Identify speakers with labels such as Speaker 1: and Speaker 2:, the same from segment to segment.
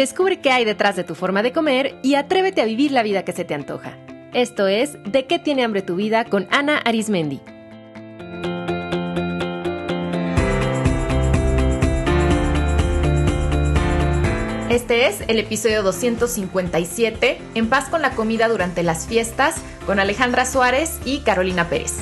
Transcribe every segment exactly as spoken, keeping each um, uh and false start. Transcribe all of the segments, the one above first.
Speaker 1: Descubre qué hay detrás de tu forma de comer y atrévete a vivir la vida que se te antoja. Esto es ¿De qué tiene hambre tu vida? Con Ana Arismendi. Este es el episodio doscientos cincuenta y siete, En paz con la comida durante las fiestas, con Alejandra Suárez y Carolina Pérez.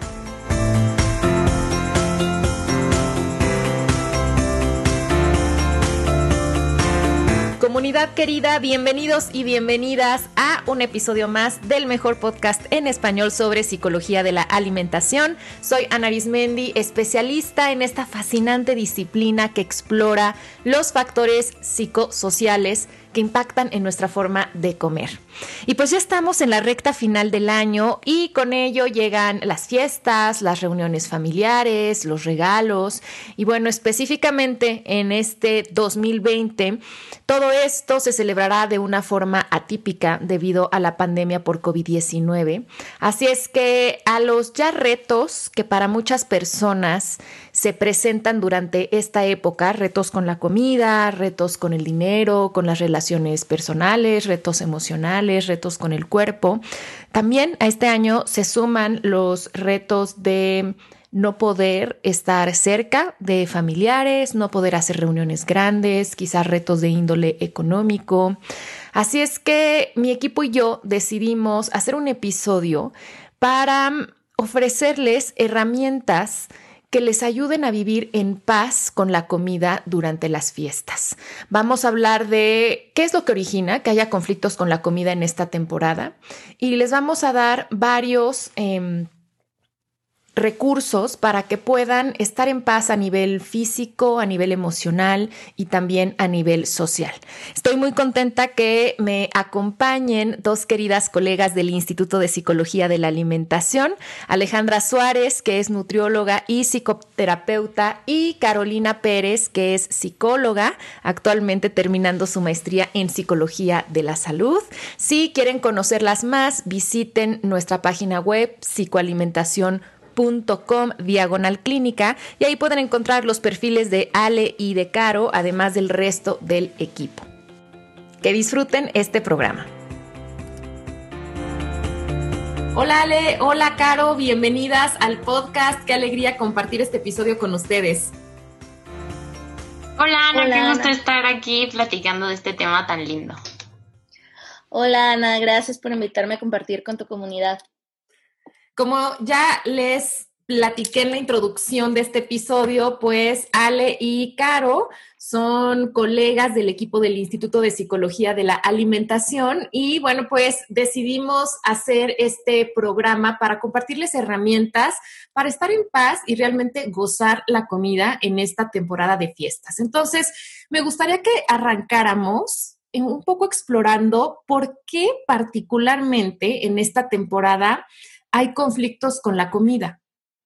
Speaker 1: Comunidad querida, bienvenidos y bienvenidas a un episodio más del mejor podcast en español sobre psicología de la alimentación. Soy Ana Arismendi, especialista en esta fascinante disciplina que explora los factores psicosociales que impactan en nuestra forma de comer. Y pues ya estamos en la recta final del año y con ello llegan las fiestas, las reuniones familiares, los regalos y bueno, específicamente en este dos mil veinte, todo esto se celebrará de una forma atípica debido a la pandemia por covid diecinueve. Así es que a los ya retos que para muchas personas se presentan durante esta época, retos con la comida, retos con el dinero, con las relaciones personales, retos emocionales, retos con el cuerpo. También a este año se suman los retos de no poder estar cerca de familiares, no poder hacer reuniones grandes, quizás retos de índole económico. Así es que mi equipo y yo decidimos hacer un episodio para ofrecerles herramientas que les ayuden a vivir en paz con la comida durante las fiestas. Vamos a hablar de qué es lo que origina que haya conflictos con la comida en esta temporada y les vamos a dar varios eh, recursos para que puedan estar en paz a nivel físico, a nivel emocional y también a nivel social. Estoy muy contenta que me acompañen dos queridas colegas del Instituto de Psicología de la Alimentación, Alejandra Suárez, que es nutrióloga y psicoterapeuta, y Carolina Pérez, que es psicóloga, actualmente terminando su maestría en Psicología de la Salud. Si quieren conocerlas más, visiten nuestra página web psicoalimentación punto com diagonal clínica y ahí pueden encontrar los perfiles de Ale y de Caro, además del resto del equipo. Que disfruten este programa. Hola Ale, hola Caro, bienvenidas al podcast. Qué alegría compartir este episodio con ustedes.
Speaker 2: Hola Ana,
Speaker 3: Hola,
Speaker 2: qué gusto
Speaker 3: Ana.
Speaker 2: estar aquí platicando de este tema tan lindo.
Speaker 3: Hola Ana, gracias por invitarme a compartir con tu comunidad.
Speaker 1: Como ya les platiqué en la introducción de este episodio, pues Ale y Caro son colegas del equipo del Instituto de Psicología de la Alimentación y bueno, pues decidimos hacer este programa para compartirles herramientas para estar en paz y realmente gozar la comida en esta temporada de fiestas. Entonces, me gustaría que arrancáramos un poco explorando por qué particularmente en esta temporada hay conflictos con la comida.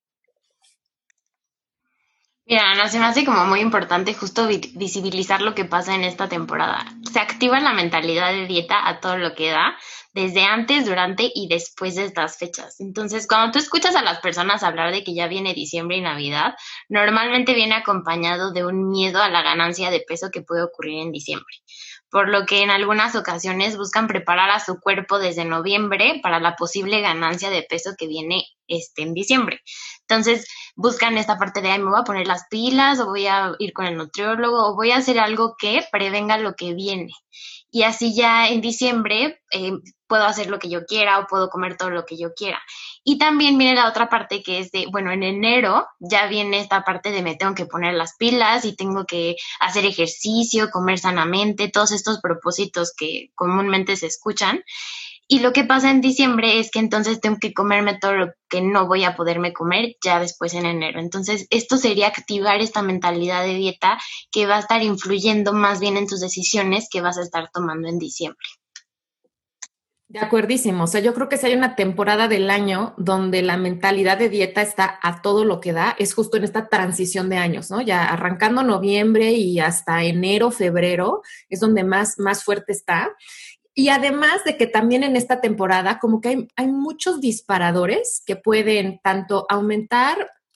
Speaker 2: Mira, no se me hace como muy importante justo vi- visibilizar lo que pasa en esta temporada. Se activa la mentalidad de dieta a todo lo que da, desde antes, durante y después de estas fechas. Entonces, cuando tú escuchas a las personas hablar de que ya viene diciembre y Navidad, normalmente viene acompañado de un miedo a la ganancia de peso que puede ocurrir en diciembre, por lo que en algunas ocasiones buscan preparar a su cuerpo desde noviembre para la posible ganancia de peso que viene este, en diciembre. Entonces buscan esta parte de, ay, me voy a poner las pilas o voy a ir con el nutriólogo o voy a hacer algo que prevenga lo que viene. Y así ya en diciembre eh, puedo hacer lo que yo quiera o puedo comer todo lo que yo quiera. Y también viene la otra parte que es de, bueno, en enero ya viene esta parte de me tengo que poner las pilas y tengo que hacer ejercicio, comer sanamente, todos estos propósitos que comúnmente se escuchan. Y lo que pasa en diciembre es que entonces tengo que comerme todo lo que no voy a poderme comer ya después en enero. Entonces, esto sería activar esta mentalidad de dieta que va a estar influyendo más bien en tus decisiones que vas a estar tomando en diciembre.
Speaker 1: De acuerdísimo. O sea, yo creo que si hay una temporada del año donde la mentalidad de dieta está a todo lo que da, es justo en esta transición de años, ¿no? Ya arrancando noviembre y hasta enero, febrero, es donde más, más fuerte está. Y además de que también en esta temporada como que hay, hay muchos disparadores que pueden tanto aumentar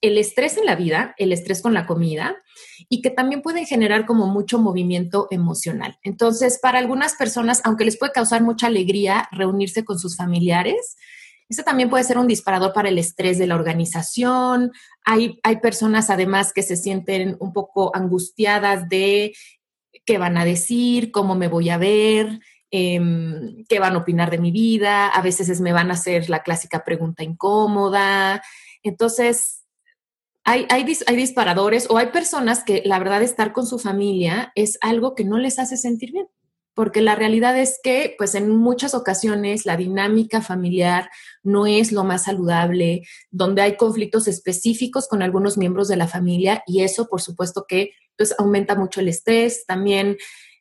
Speaker 1: el estrés en la vida, el estrés con la comida, y que también pueden generar como mucho movimiento emocional. Entonces, para algunas personas, aunque les puede causar mucha alegría reunirse con sus familiares, eso también puede ser un disparador para el estrés de la organización. Hay, hay personas además que se sienten un poco angustiadas de qué van a decir, cómo me voy a ver, eh, qué van a opinar de mi vida. A veces es, me van a hacer la clásica pregunta incómoda. Entonces, hay, hay, dis, hay disparadores o hay personas que la verdad estar con su familia es algo que no les hace sentir bien. Porque la realidad es que, pues en muchas ocasiones, la dinámica familiar no es lo más saludable, donde hay conflictos específicos con algunos miembros de la familia y eso, por supuesto, que pues, aumenta mucho el estrés. También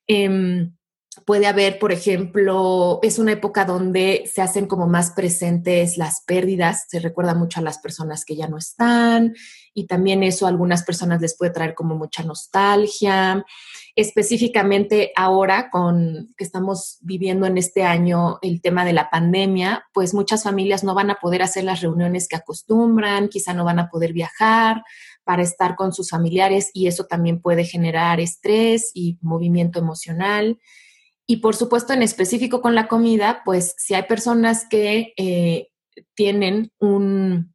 Speaker 1: eh, puede haber, por ejemplo, es una época donde se hacen como más presentes las pérdidas, se recuerda mucho a las personas que ya no están y también eso a algunas personas les puede traer como mucha nostalgia. Específicamente ahora con que estamos viviendo en este año el tema de la pandemia, pues muchas familias no van a poder hacer las reuniones que acostumbran, quizá no van a poder viajar para estar con sus familiares y eso también puede generar estrés y movimiento emocional. Y por supuesto, en específico con la comida, pues si hay personas que eh, tienen un...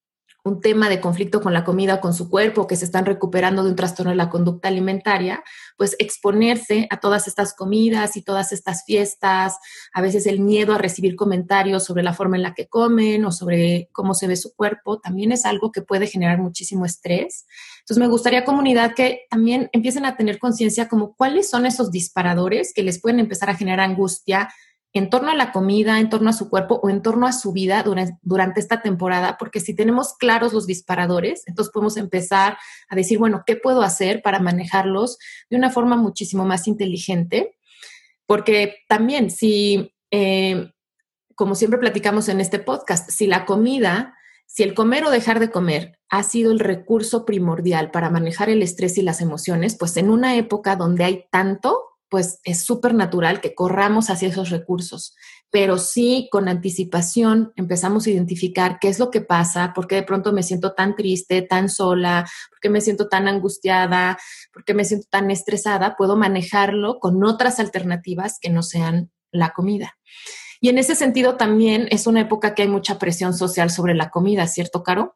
Speaker 1: un tema de conflicto con la comida o con su cuerpo, que se están recuperando de un trastorno de la conducta alimentaria, pues exponerse a todas estas comidas y todas estas fiestas, a veces el miedo a recibir comentarios sobre la forma en la que comen o sobre cómo se ve su cuerpo, también es algo que puede generar muchísimo estrés. Entonces me gustaría, comunidad, que también empiecen a tener conciencia como cuáles son esos disparadores que les pueden empezar a generar angustia en torno a la comida, en torno a su cuerpo o en torno a su vida durante, durante esta temporada, porque si tenemos claros los disparadores, entonces podemos empezar a decir, bueno, ¿qué puedo hacer para manejarlos de una forma muchísimo más inteligente? Porque también si, eh, como siempre platicamos en este podcast, si la comida, si el comer o dejar de comer ha sido el recurso primordial para manejar el estrés y las emociones, pues en una época donde hay tanto, pues es súper natural que corramos hacia esos recursos. Pero sí, con anticipación empezamos a identificar qué es lo que pasa, por qué de pronto me siento tan triste, tan sola, por qué me siento tan angustiada, por qué me siento tan estresada, puedo manejarlo con otras alternativas que no sean la comida. Y en ese sentido también es una época que hay mucha presión social sobre la comida, ¿cierto, Caro?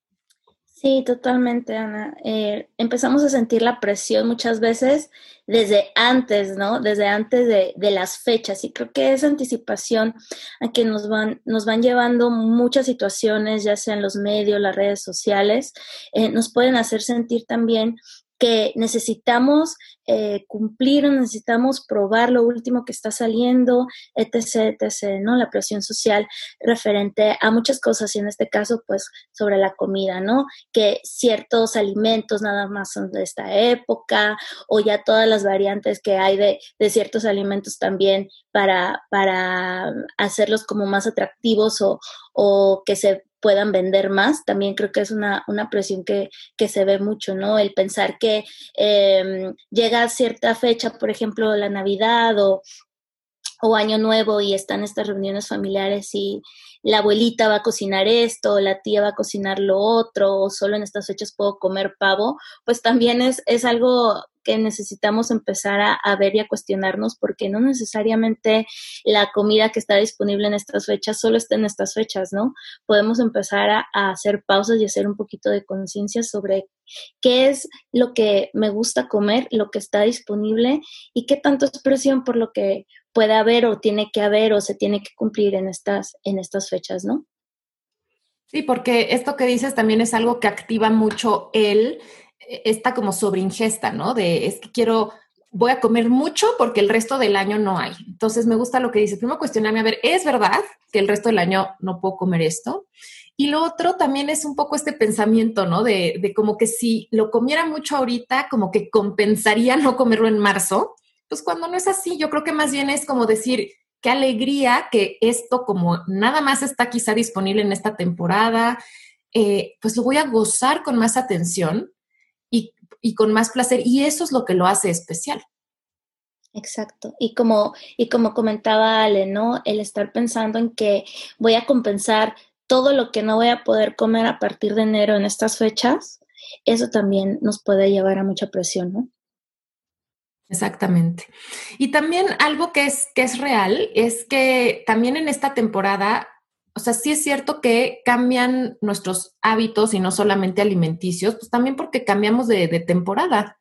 Speaker 3: Sí, totalmente, Ana. Eh, empezamos a sentir la presión muchas veces desde antes, ¿no? Desde antes de, de las fechas. Y creo que esa anticipación a que nos van, nos van llevando muchas situaciones, ya sea en los medios, las redes sociales, eh, nos pueden hacer sentir también que necesitamos eh, cumplir o necesitamos probar lo último que está saliendo, etc, etc, ¿no? La presión social referente a muchas cosas y en este caso, pues, sobre la comida, ¿no? Que ciertos alimentos nada más son de esta época o ya todas las variantes que hay de, de ciertos alimentos también para, para hacerlos como más atractivos o, o que se puedan vender más, también creo que es una, una presión que, que se ve mucho, ¿no? El pensar que eh, llega cierta fecha, por ejemplo, la Navidad o, o Año Nuevo y están estas reuniones familiares y la abuelita va a cocinar esto, la tía va a cocinar lo otro, o solo en estas fechas puedo comer pavo, pues también es, es algo que necesitamos empezar a, a ver y a cuestionarnos porque no necesariamente la comida que está disponible en estas fechas solo está en estas fechas, ¿no? Podemos empezar a, a hacer pausas y hacer un poquito de conciencia sobre qué es lo que me gusta comer, lo que está disponible y qué tanto es presión por lo que puede haber o tiene que haber o se tiene que cumplir en estas, en estas fechas, ¿no?
Speaker 1: Sí, porque esto que dices también es algo que activa mucho el, esta como sobreingesta, ¿no? De es que quiero, voy a comer mucho porque el resto del año no hay. Entonces me gusta lo que dices. Primero cuestionarme, a ver, ¿es verdad que el resto del año no puedo comer esto? Y lo otro también es un poco este pensamiento, ¿no? De, de como que si lo comiera mucho ahorita, como que compensaría no comerlo en marzo. Pues cuando no es así, yo creo que más bien es como decir, qué alegría que esto como nada más está quizá disponible en esta temporada, eh, pues lo voy a gozar con más atención y, y con más placer. Y eso es lo que lo hace especial.
Speaker 3: Exacto. Y como, y como comentaba Ale, ¿no? El estar pensando en que voy a compensar todo lo que no voy a poder comer a partir de enero en estas fechas, eso también nos puede llevar a mucha presión, ¿no?
Speaker 1: Exactamente. Y también algo que es, que es real es que también en esta temporada, o sea, sí es cierto que cambian nuestros hábitos y no solamente alimenticios, pues también porque cambiamos de, de temporada.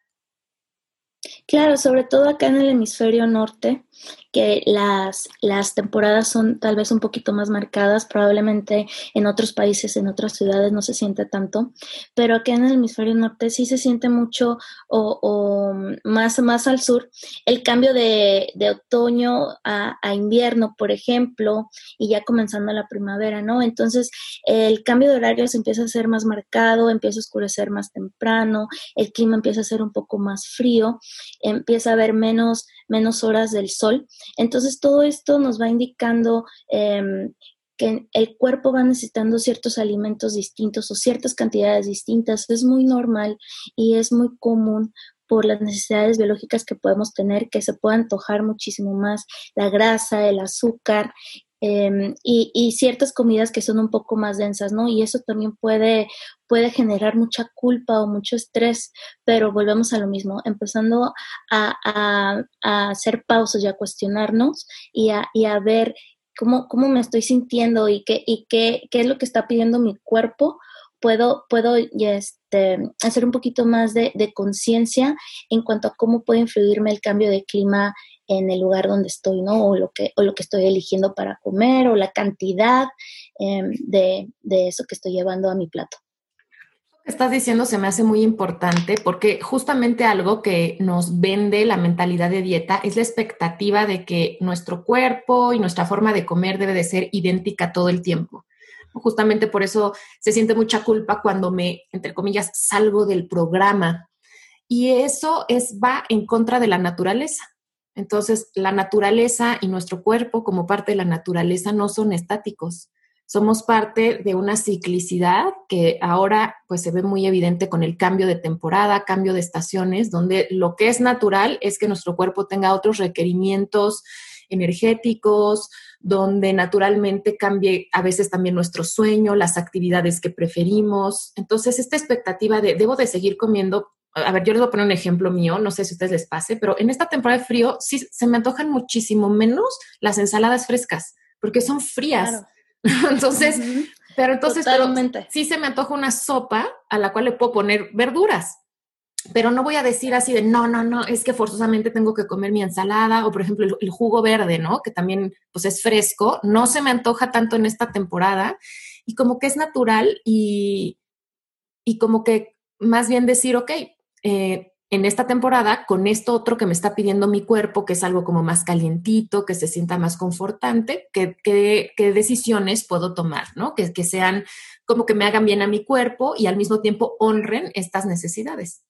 Speaker 3: Claro, sobre todo acá en el hemisferio norte, que las, las temporadas son tal vez un poquito más marcadas, probablemente en otros países, en otras ciudades no se siente tanto, pero acá en el hemisferio norte sí se siente mucho o, o más, más al sur el cambio de, de otoño a, a invierno, por ejemplo, y ya comenzando la primavera, ¿no? Entonces el cambio de horario se empieza a hacer más marcado, empieza a oscurecer más temprano, el clima empieza a ser un poco más frío, empieza a haber menos, menos horas del sol. Entonces todo esto nos va indicando eh, que el cuerpo va necesitando ciertos alimentos distintos o ciertas cantidades distintas. Es muy normal y es muy común por las necesidades biológicas que podemos tener, que se pueda antojar muchísimo más la grasa, el azúcar, eh, y, y ciertas comidas que son un poco más densas, ¿no? Y eso también puede, puede generar mucha culpa o mucho estrés, pero volvemos a lo mismo, empezando a, a, a hacer pausas y a cuestionarnos y a, y a ver cómo, cómo me estoy sintiendo y, qué, y qué, qué es lo que está pidiendo mi cuerpo. Puedo, puedo este, hacer un poquito más de, de conciencia en cuanto a cómo puede influirme el cambio de clima en el lugar donde estoy, ¿no? O lo que, o lo que estoy eligiendo para comer, o la cantidad eh, de, de eso que estoy llevando a mi plato.
Speaker 1: Lo que estás diciendo se me hace muy importante porque justamente algo que nos vende la mentalidad de dieta es la expectativa de que nuestro cuerpo y nuestra forma de comer debe de ser idéntica todo el tiempo. Justamente por eso se siente mucha culpa cuando me, entre comillas, salgo del programa. Y eso es, va en contra de la naturaleza. Entonces, la naturaleza y nuestro cuerpo como parte de la naturaleza no son estáticos. Somos parte de una ciclicidad que ahora pues se ve muy evidente con el cambio de temporada, cambio de estaciones, donde lo que es natural es que nuestro cuerpo tenga otros requerimientos energéticos, donde naturalmente cambie a veces también nuestro sueño, las actividades que preferimos. Entonces, esta expectativa de debo de seguir comiendo, a ver, yo les voy a poner un ejemplo mío, no sé si a ustedes les pase, pero en esta temporada de frío sí se me antojan muchísimo menos las ensaladas frescas, porque son frías.
Speaker 3: Claro.
Speaker 1: Entonces,
Speaker 3: Uh-huh.
Speaker 1: pero entonces, pero
Speaker 3: Totalmente.
Speaker 1: sí se me antoja una sopa a la cual le puedo poner verduras. Pero no voy a decir así de, no, no, no, es que forzosamente tengo que comer mi ensalada o, por ejemplo, el, el jugo verde, ¿no? Que también, pues, es fresco. No se me antoja tanto en esta temporada y como que es natural y, y como que más bien decir, ok, eh, en esta temporada, con esto otro que me está pidiendo mi cuerpo, que es algo como más calientito, que se sienta más confortante, ¿qué, qué, qué decisiones puedo tomar, ¿no? Que, que sean como que me hagan bien a mi cuerpo y al mismo tiempo honren estas necesidades.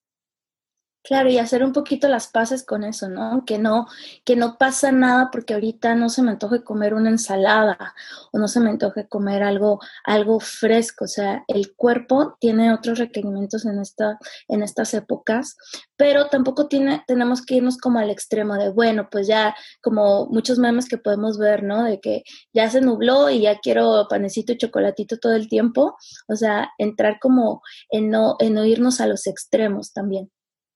Speaker 3: Claro, y hacer un poquito las paces con eso, ¿no? Que no, que no pasa nada porque ahorita no se me antoje comer una ensalada o no se me antoje comer algo, algo fresco. O sea, el cuerpo tiene otros requerimientos en esta, en estas épocas, pero tampoco tiene, tenemos que irnos como al extremo de, bueno, pues ya como muchos memes que podemos ver, ¿no? De que ya se nubló y ya quiero panecito y chocolatito todo el tiempo. O sea, entrar como en no, en no irnos a los extremos también.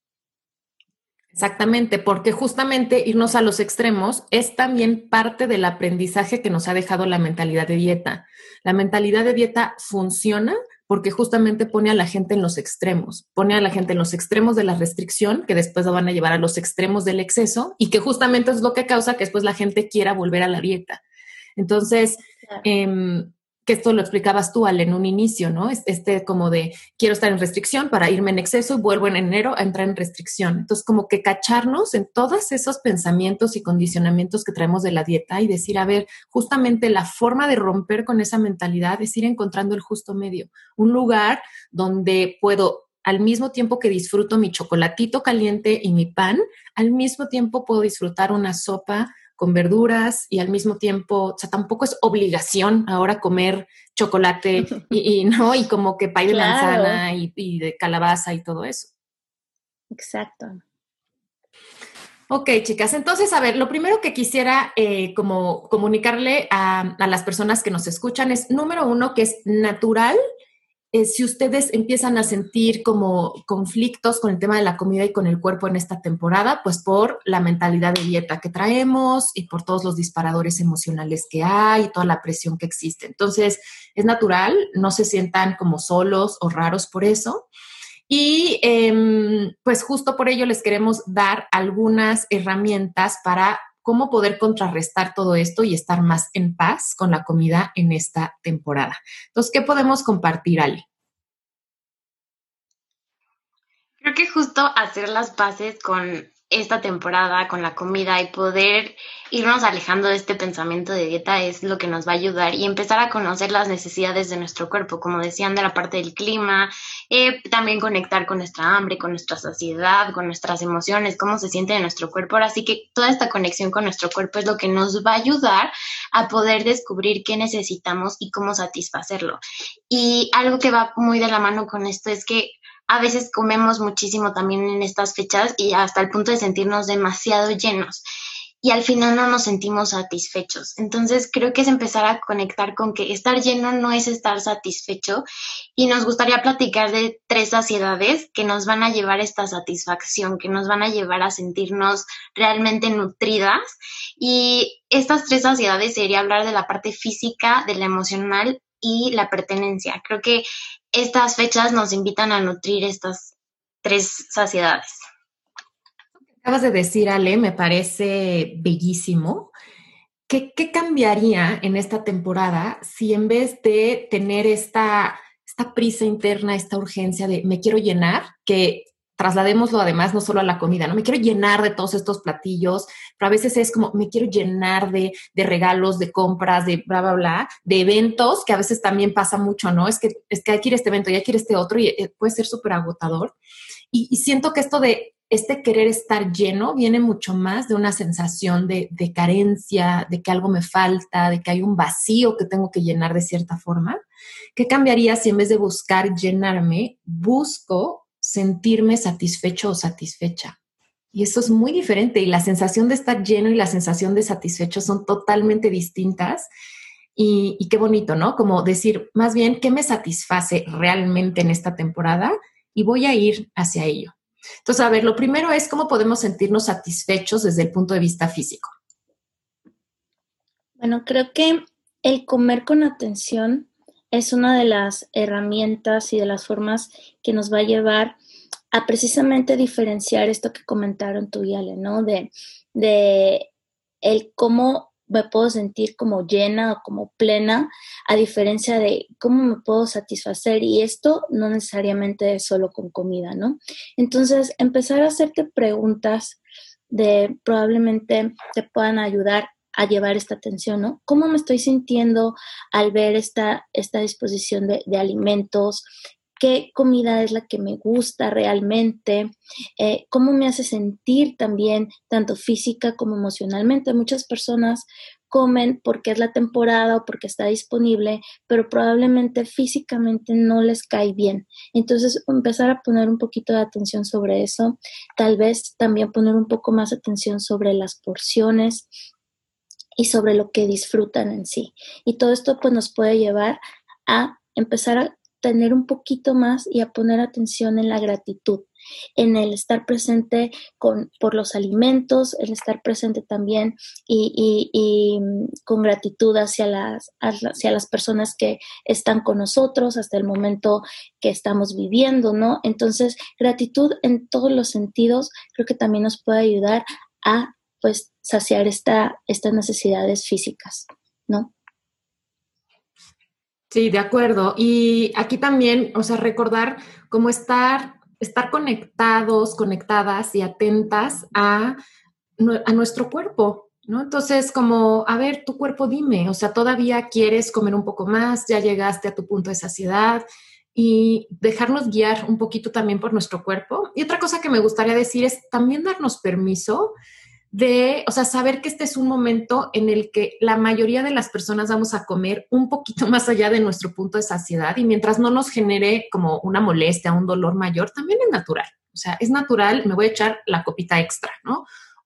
Speaker 1: Exactamente, porque justamente irnos a los extremos es también parte del aprendizaje que nos ha dejado la mentalidad de dieta. La mentalidad de dieta funciona porque justamente pone a la gente en los extremos, pone a la gente en los extremos de la restricción, que después lo van a llevar a los extremos del exceso y que justamente es lo que causa que después la gente quiera volver a la dieta. Entonces,
Speaker 3: Claro.
Speaker 1: eh, que esto lo explicabas tú, Ale, en un inicio, ¿no? Este como de quiero estar en restricción para irme en exceso y vuelvo en enero a entrar en restricción. Entonces, como que cacharnos en todos esos pensamientos y condicionamientos que traemos de la dieta y decir, a ver, justamente la forma de romper con esa mentalidad es ir encontrando el justo medio, un lugar donde puedo, al mismo tiempo que disfruto mi chocolatito caliente y mi pan, al mismo tiempo puedo disfrutar una sopa con verduras y al mismo tiempo, o sea, tampoco es obligación ahora comer chocolate y, y no, y como que pay de
Speaker 3: Claro.
Speaker 1: manzana y, y de calabaza y todo eso.
Speaker 3: Exacto.
Speaker 1: Ok, chicas, entonces, a ver, lo primero que quisiera eh, como comunicarle a, a las personas que nos escuchan es, número uno, que es natural. Eh, si ustedes empiezan a sentir como conflictos con el tema de la comida y con el cuerpo en esta temporada, pues por la mentalidad de dieta que traemos y por todos los disparadores emocionales que hay y toda la presión que existe. Entonces, es natural, no se sientan como solos o raros por eso. Y eh, pues justo por ello les queremos dar algunas herramientas para cómo poder contrarrestar todo esto y estar más en paz con la comida en esta temporada. Entonces, ¿qué podemos compartir, Ali?
Speaker 2: Creo que justo hacer las paces con esta temporada, con la comida y poder irnos alejando de este pensamiento de dieta es lo que nos va a ayudar y empezar a conocer las necesidades de nuestro cuerpo, como decían, de la parte del clima, eh, también conectar con nuestra hambre, con nuestra saciedad, con nuestras emociones, cómo se siente en nuestro cuerpo. Ahora sí que toda esta conexión con nuestro cuerpo es lo que nos va a ayudar a poder descubrir qué necesitamos y cómo satisfacerlo. Y algo que va muy de la mano con esto es que a veces comemos muchísimo también en estas fechas y hasta el punto de sentirnos demasiado llenos y al final no nos sentimos satisfechos. Entonces creo que es empezar a conectar con que estar lleno no es estar satisfecho y nos gustaría platicar de tres saciedades que nos van a llevar a esta satisfacción, que nos van a llevar a sentirnos realmente nutridas. Y estas tres saciedades sería hablar de la parte física, de la emocional y la pertenencia. Creo que estas fechas nos invitan a nutrir estas tres saciedades.
Speaker 1: Acabas de decir, Ale, me parece bellísimo. ¿Qué, qué cambiaría en esta temporada si en vez de tener esta, esta prisa interna, esta urgencia de me quiero llenar, que trasladémoslo además no solo a la comida, ¿no? Me quiero llenar de todos estos platillos, pero a veces es como me quiero llenar de, de regalos, de compras, de bla, bla, bla, de eventos, que a veces también pasa mucho, ¿no? Es que, es que hay que ir a este evento, ya quiere este otro y eh, puede ser súper agotador. Y, y siento que esto de este querer estar lleno viene mucho más de una sensación de, de carencia, de que algo me falta, de que hay un vacío que tengo que llenar de cierta forma. ¿Qué cambiaría si en vez de buscar llenarme, busco sentirme satisfecho o satisfecha? Y eso es muy diferente y la sensación de estar lleno y la sensación de satisfecho son totalmente distintas. Y, y qué bonito, ¿no? Como decir, más bien, ¿qué me satisface realmente en esta temporada? Y voy a ir hacia ello. Entonces, a ver, lo primero es cómo podemos sentirnos satisfechos desde el punto de vista físico.
Speaker 3: Bueno, creo que el comer con atención es una de las herramientas y de las formas que nos va a llevar a precisamente diferenciar esto que comentaron tú y Ale, ¿no? De, de el cómo me puedo sentir como llena o como plena, a diferencia de cómo me puedo satisfacer, y esto no necesariamente es solo con comida, ¿no? Entonces, empezar a hacerte preguntas de probablemente te puedan ayudar a llevar esta atención, ¿no? ¿Cómo me estoy sintiendo al ver esta, esta disposición de, de alimentos? ¿Qué comida es la que me gusta realmente? Eh, ¿Cómo me hace sentir también, tanto física como emocionalmente? Muchas personas comen porque es la temporada o porque está disponible, pero probablemente físicamente no les cae bien. Entonces, empezar a poner un poquito de atención sobre eso, tal vez también poner un poco más atención sobre las porciones y sobre lo que disfrutan en sí. Y todo esto pues nos puede llevar a empezar a tener un poquito más y a poner atención en la gratitud, en el estar presente con, por los alimentos, el estar presente también y, y, y con gratitud hacia las, hacia las personas que están con nosotros hasta el momento que estamos viviendo, ¿no? Entonces, gratitud en todos los sentidos creo que también nos puede ayudar a, pues, saciar esta, estas necesidades físicas, ¿no?
Speaker 1: Sí, de acuerdo. Y aquí también, o sea, recordar cómo estar, estar conectados, conectadas y atentas a, a nuestro cuerpo, ¿no? Entonces, como, a ver, tu cuerpo dime, o sea, todavía quieres comer un poco más, ya llegaste a tu punto de saciedad, y dejarnos guiar un poquito también por nuestro cuerpo. Y otra cosa que me gustaría decir es también darnos permiso de, o sea, saber que este es un momento en el que la mayoría de las personas vamos a comer un poquito más allá de nuestro punto de saciedad, y mientras no nos genere como una molestia, un dolor mayor, también es natural. O sea, es natural, me voy a echar la copita extra, ¿no?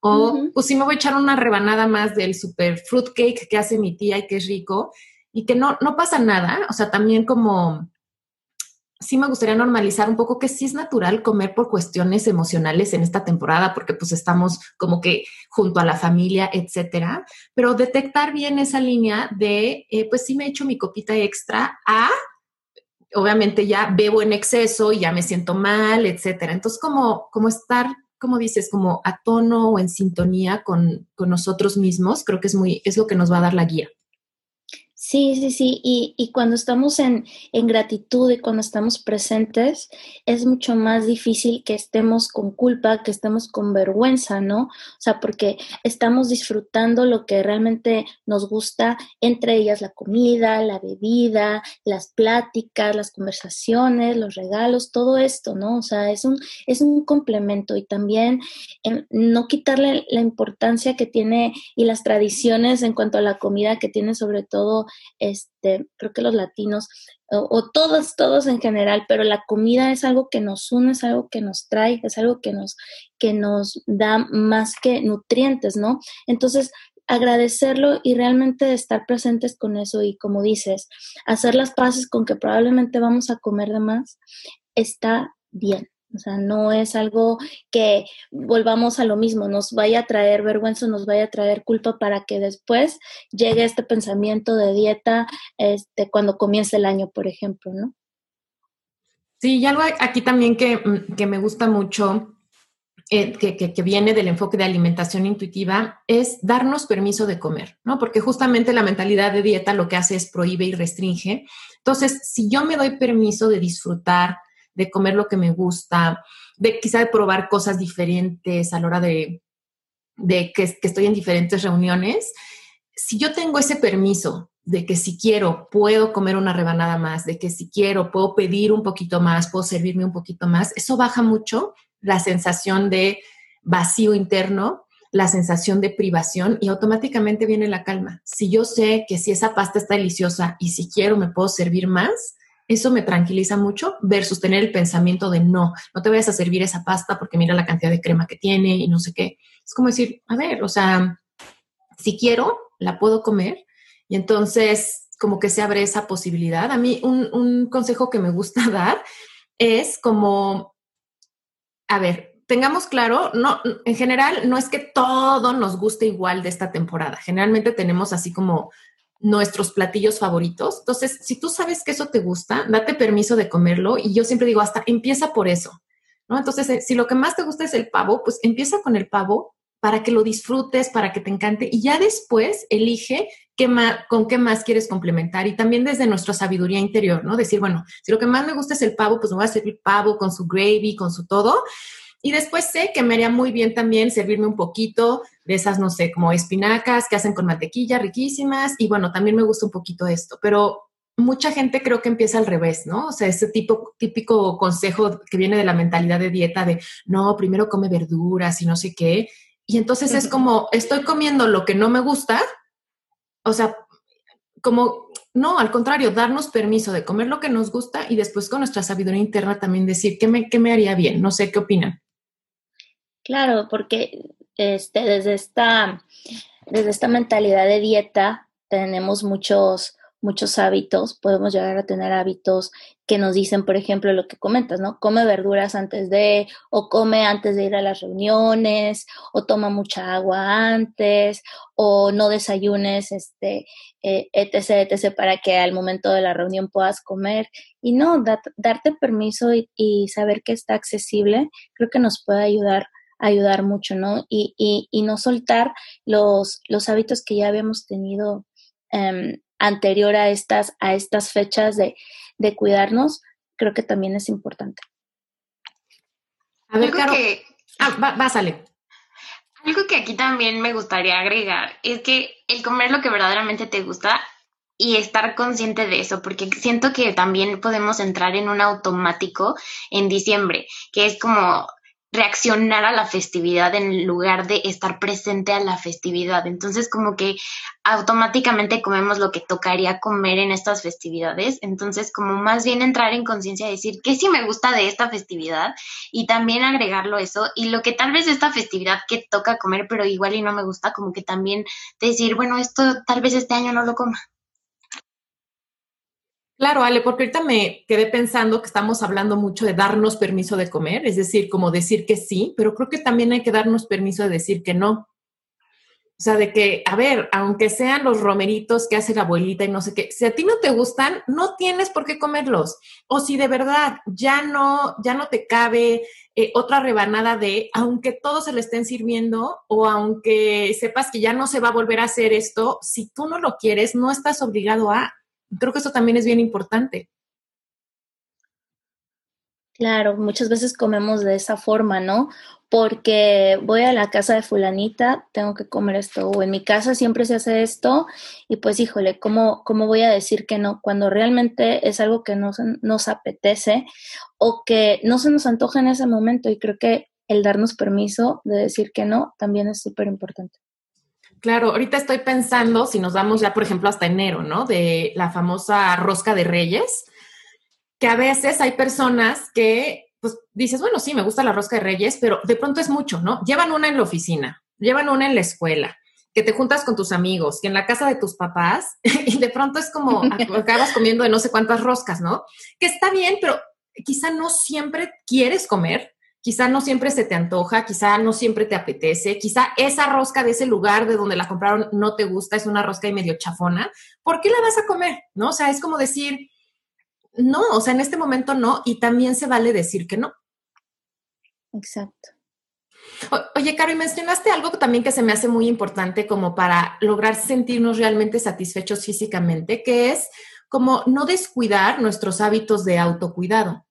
Speaker 1: o
Speaker 3: Ujú.
Speaker 1: pues sí me voy a echar una rebanada más del super fruitcake que hace mi tía y que es rico y que no, no pasa nada. O sea, también como sí me gustaría normalizar un poco que sí es natural comer por cuestiones emocionales en esta temporada, porque pues estamos como que junto a la familia, etcétera, pero detectar bien esa línea de, eh, pues sí me echo mi copita extra a, obviamente ya bebo en exceso y ya me siento mal, etcétera. Entonces como, como estar, como dices, como a tono o en sintonía con, con nosotros mismos, creo que es muy, es lo que nos va a dar la guía.
Speaker 3: Sí, sí, sí, y, y cuando estamos en, en gratitud y cuando estamos presentes, es mucho más difícil que estemos con culpa, que estemos con vergüenza, ¿no? O sea, porque estamos disfrutando lo que realmente nos gusta, entre ellas la comida, la bebida, las pláticas, las conversaciones, los regalos, todo esto, ¿no? O sea, es un, es un complemento y también eh, no quitarle la importancia que tiene y las tradiciones en cuanto a la comida que tiene sobre todo este, creo que los latinos, o, o todos, todos en general, pero la comida es algo que nos une, es algo que nos trae, es algo que nos, que nos da más que nutrientes, ¿no? Entonces, agradecerlo y realmente estar presentes con eso y como dices, hacer las paces con que probablemente vamos a comer de más, está bien. O sea, no es algo que volvamos a lo mismo, nos vaya a traer vergüenza, nos vaya a traer culpa para que después llegue este pensamiento de dieta este, cuando comience el año, por ejemplo, ¿no?
Speaker 1: Sí, y algo aquí también que, que me gusta mucho, eh, que, que, que viene del enfoque de alimentación intuitiva, es darnos permiso de comer, ¿no? Porque justamente la mentalidad de dieta lo que hace es prohíbe y restringe. Entonces, si yo me doy permiso de disfrutar, de comer lo que me gusta, de quizá de probar cosas diferentes a la hora de, de que, que estoy en diferentes reuniones, si yo tengo ese permiso de que si quiero puedo comer una rebanada más, de que si quiero puedo pedir un poquito más, puedo servirme un poquito más, eso baja mucho la sensación de vacío interno, la sensación de privación y automáticamente viene la calma. Si yo sé que si esa pasta está deliciosa y si quiero me puedo servir más, eso me tranquiliza mucho versus tener el pensamiento de no, no te vayas a servir esa pasta porque mira la cantidad de crema que tiene y no sé qué. Es como decir, a ver, o sea, si quiero, la puedo comer y entonces como que se abre esa posibilidad. A mí un, un consejo que me gusta dar es como, a ver, tengamos claro, no, en general no es que todo nos guste igual de esta temporada. Generalmente tenemos así como nuestros platillos favoritos. Entonces, si tú sabes que eso te gusta, date permiso de comerlo y yo siempre digo, hasta empieza por eso, ¿no? Entonces, si lo que más te gusta es el pavo, pues empieza con el pavo para que lo disfrutes, para que te encante y ya después elige qué más, con qué más quieres complementar y también desde nuestra sabiduría interior, ¿no? Decir, bueno, si lo que más me gusta es el pavo, pues me voy a servir pavo con su gravy, con su todo. Y después sé que me haría muy bien también servirme un poquito de esas, no sé, como espinacas que hacen con mantequilla, riquísimas. Y bueno, también me gusta un poquito esto, pero mucha gente creo que empieza al revés, ¿no? O sea, ese tipo, típico consejo que viene de la mentalidad de dieta de, no, primero come verduras y no sé qué. Y entonces es como, estoy comiendo lo que no me gusta, o sea, como, no, al contrario, darnos permiso de comer lo que nos gusta y después con nuestra sabiduría interna también decir, ¿qué me, qué me haría bien? No sé, ¿qué opinan?
Speaker 3: Claro, porque este, desde esta, desde esta mentalidad de dieta tenemos muchos, muchos hábitos, podemos llegar a tener hábitos que nos dicen, por ejemplo, lo que comentas, ¿no? Come verduras antes de, o come antes de ir a las reuniones, o toma mucha agua antes, o no desayunes, este, eh, etc, etc, para que al momento de la reunión puedas comer. Y no, da, darte permiso y, y saber que está accesible, creo que nos puede ayudar ayudar mucho, ¿no? Y, y, y no soltar los, los hábitos que ya habíamos tenido um, anterior a estas, a estas fechas de, de cuidarnos, creo que también es importante.
Speaker 1: A ver,
Speaker 2: Algo
Speaker 1: Caro.
Speaker 2: que,
Speaker 1: Ah, va, va, sale.
Speaker 2: algo que aquí también me gustaría agregar es que el comer lo que verdaderamente te gusta y estar consciente de eso, porque siento que también podemos entrar en un automático en diciembre, que es como reaccionar a la festividad en lugar de estar presente a la festividad. Entonces, como que automáticamente comemos lo que tocaría comer en estas festividades. Entonces, como más bien entrar en conciencia y decir qué sí me gusta de esta festividad y también agregarlo eso. Y lo que tal vez esta festividad que toca comer, pero igual y no me gusta, como que también decir, bueno, esto tal vez este año no lo coma.
Speaker 1: Claro, Ale, porque ahorita me quedé pensando que estamos hablando mucho de darnos permiso de comer, es decir, como decir que sí, pero creo que también hay que darnos permiso de decir que no. O sea, de que, a ver, aunque sean los romeritos que hace la abuelita y no sé qué, si a ti no te gustan, no tienes por qué comerlos. O si de verdad ya no, ya no te cabe eh, otra rebanada de, aunque todos se lo estén sirviendo o aunque sepas que ya no se va a volver a hacer esto, si tú no lo quieres, no estás obligado a. Creo que eso también es bien importante.
Speaker 3: Claro, muchas veces comemos de esa forma, ¿no? Porque voy a la casa de fulanita, tengo que comer esto, o en mi casa siempre se hace esto, y pues híjole, ¿cómo, cómo voy a decir que no? Cuando realmente es algo que nos, nos apetece o que no se nos antoja en ese momento, y creo que el darnos permiso de decir que no también es súper importante.
Speaker 1: Claro, ahorita estoy pensando, si nos vamos ya, por ejemplo, hasta enero, ¿no? De la famosa rosca de Reyes, que a veces hay personas que, pues, dices, bueno, sí, me gusta la rosca de Reyes, pero de pronto es mucho, ¿no? Llevan una en la oficina, llevan una en la escuela, que te juntas con tus amigos, que en la casa de tus papás, y de pronto es como acabas comiendo de no sé cuántas roscas, ¿no? Que está bien, pero quizá no siempre quieres comer. Quizá no siempre se te antoja, quizá no siempre te apetece, quizá esa rosca de ese lugar de donde la compraron no te gusta, es una rosca y medio chafona. ¿Por qué la vas a comer? ¿No? O sea, es como decir, no, o sea, en este momento no, y también se vale decir que no.
Speaker 3: Exacto.
Speaker 1: O, oye, Caro, y mencionaste algo también que se me hace muy importante como para lograr sentirnos realmente satisfechos físicamente, que es como no descuidar nuestros hábitos de autocuidado.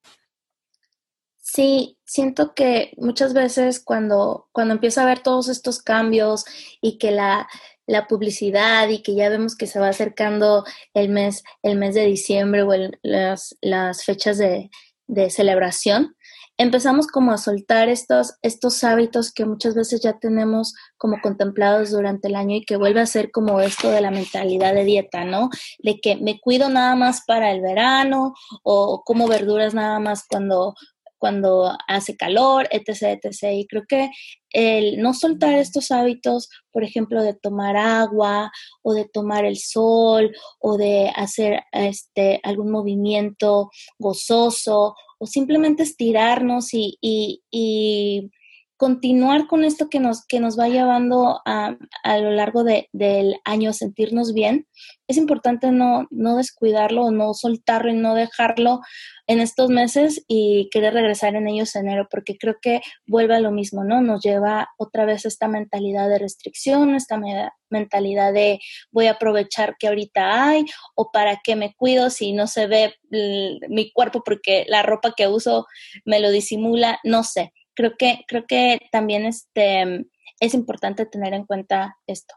Speaker 3: Sí, siento que muchas veces cuando, cuando empiezo a ver todos estos cambios y que la, la publicidad y que ya vemos que se va acercando el mes, el mes de diciembre o el, las, las fechas de, de celebración, empezamos como a soltar estos, estos hábitos que muchas veces ya tenemos como contemplados durante el año y que vuelve a ser como esto de la mentalidad de dieta, ¿no? De que me cuido nada más para el verano o como verduras nada más cuando cuando hace calor, etcétera, etcétera. Y creo que el no soltar estos hábitos, por ejemplo, de tomar agua o de tomar el sol o de hacer este, algún movimiento gozoso o simplemente estirarnos y, y, y continuar con esto que nos, que nos va llevando a, a lo largo de, del año a sentirnos bien, es importante no, no descuidarlo, no soltarlo y no dejarlo en estos meses y querer regresar en ellos en enero, porque creo que vuelve a lo mismo, ¿no? Nos lleva otra vez esta mentalidad de restricción, esta me- mentalidad de voy a aprovechar que ahorita hay o para qué me cuido si no se ve l- mi cuerpo porque la ropa que uso me lo disimula, no sé. Creo que, creo que también este, es importante tener en cuenta esto.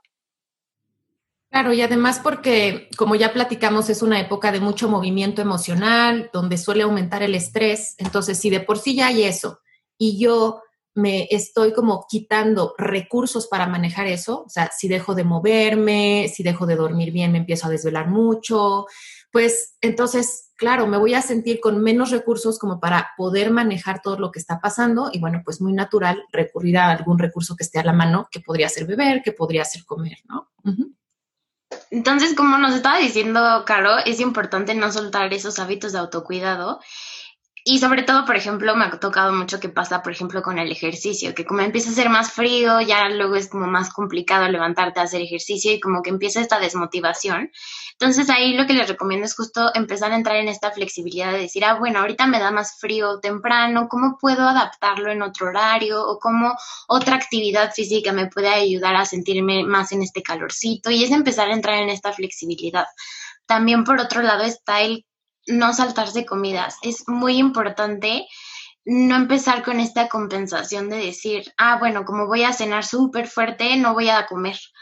Speaker 1: Claro, y además porque, como ya platicamos, es una época de mucho movimiento emocional, donde suele aumentar el estrés. Entonces, si de por sí ya hay eso y yo me estoy como quitando recursos para manejar eso, o sea, si dejo de moverme, si dejo de dormir bien, me empiezo a desvelar mucho, pues entonces, claro, me voy a sentir con menos recursos como para poder manejar todo lo que está pasando y bueno, pues muy natural recurrir a algún recurso que esté a la mano, que podría ser beber, que podría ser comer, ¿no? Uh-huh.
Speaker 2: Entonces, como nos estaba diciendo Caro, es importante no soltar esos hábitos de autocuidado. Y sobre todo, por ejemplo, me ha tocado mucho que pasa, por ejemplo, con el ejercicio, que como empieza a ser más frío, ya luego es como más complicado levantarte a hacer ejercicio y como que empieza esta desmotivación. Entonces ahí lo que les recomiendo es justo empezar a entrar en esta flexibilidad de decir, ah, bueno, ahorita me da más frío temprano, ¿cómo puedo adaptarlo en otro horario? O cómo otra actividad física me puede ayudar a sentirme más en este calorcito. Y es empezar a entrar en esta flexibilidad. También por otro lado está el no saltarse comidas. Es muy importante no empezar con esta compensación de decir, ah, bueno, como voy a cenar súper fuerte, no voy a comer.